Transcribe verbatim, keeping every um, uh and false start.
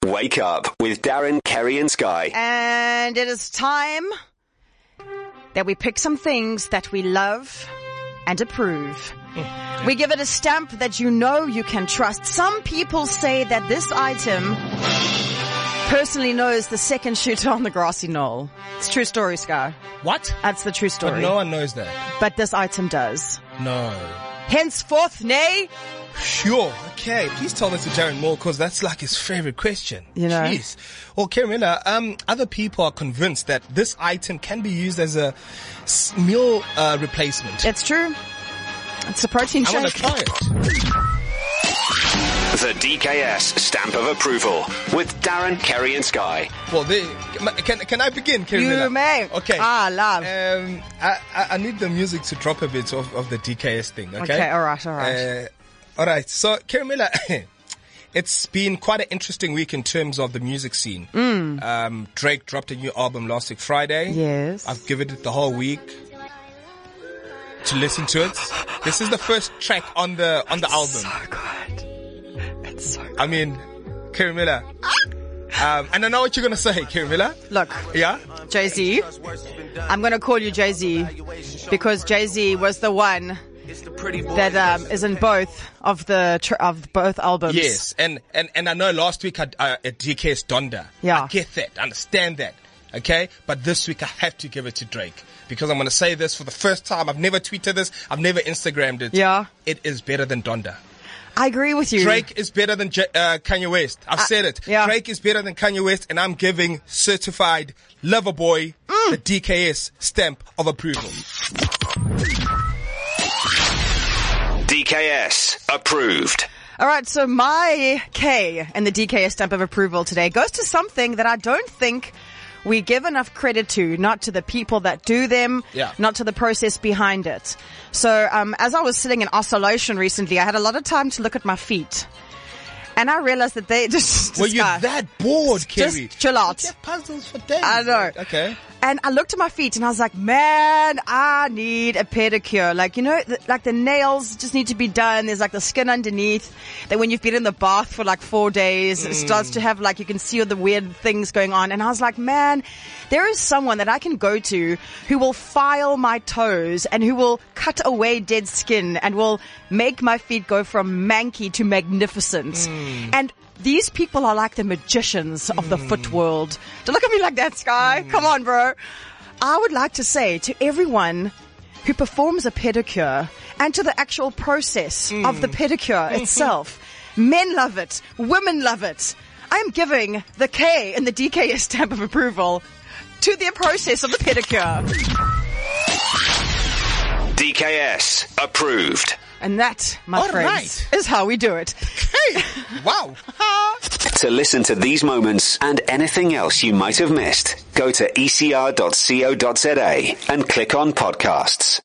Wake up with Darren, Kerry and Sky. And it is time that we pick some things that we love and approve. We give it a stamp that you know you can trust. Some people say that this item personally knows the second shooter on the grassy knoll. It's a true story, Sky. What? That's the true story. But no one knows that. But this item does. No. Henceforth, nay. Sure. Okay. Please tell this to Darren more, because that's like his favorite question. You know. Jeez. Well, Carmilla, um, other people are convinced that this item can be used as a s- meal uh, replacement. It's true. It's a protein shake. I want to try it. The D K S stamp of approval with Darren, Kerry and Sky. Well, they, can can I begin, Carmilla? You may. Okay. Ah, love. Um, I, I I need the music to drop a bit of, of the D K S thing. Okay. Okay. All right. All right. Uh, all right. So, Carmilla, it's been quite an interesting week in terms of the music scene. Mm. Um, Drake dropped a new album last week Friday. Yes. I've given it the whole week to listen to it. This is the first track on the on the it's album. So good. It's so good. I mean, Carmilla. Um, and I know what you're gonna say, Carmilla. Look. Yeah. Jay-Z. I'm going to call you Jay-Z because Jay-Z was the one that um, is in both of the tr- of both albums. Yes, and and and I know last week I uh, at D K S Donda. Yeah. I get that, I understand that. Okay, but this week I have to give it to Drake because I'm going to say this for the first time. I've never tweeted this. I've never Instagrammed it. Yeah. It is better than Donda. I agree with you. Drake is better than J- uh, Kanye West. I've Uh, said it. yeah. Drake is better than Kanye West, and I'm giving certified lover boy Mm. the D K S stamp of approval. D K S approved. All right, so my K in the D K S stamp of approval today goes to something that I don't think we give enough credit to, not to the people that do them, Yeah. not to the process behind it. So um, as I was sitting in isolation recently, I had a lot of time to look at my feet. And I realized that they just... Were you that bored, Kerry? Just chill out. You get puzzles for days. I know. Okay. And I looked at my feet and I was like, man, I need a pedicure. Like, you know, th- like the nails just need to be done. There's like the skin underneath that when you've been in the bath for like four days, Mm. it starts to have like, you can see all the weird things going on. And I was like, man, there is someone that I can go to who will file my toes and who will cut away dead skin and will make my feet go from manky to magnificent. Mm. And these people are like the magicians of the foot world. Don't look at me like that, Sky. Come on, bro. I would like to say to everyone who performs a pedicure and to the actual process of the pedicure itself, men love it. Women love it. I am giving the K in the D K S stamp of approval to the process of the pedicure. D K S approved. And that, my All friends, right. is how we do it. Hey, wow. To listen to these moments and anything else you might have missed, go to e c r dot co dot z a and click on podcasts.